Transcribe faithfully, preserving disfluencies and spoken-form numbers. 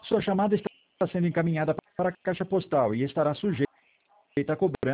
Sua chamada está sendo encaminhada para a caixa postal e estará sujeita a cobrança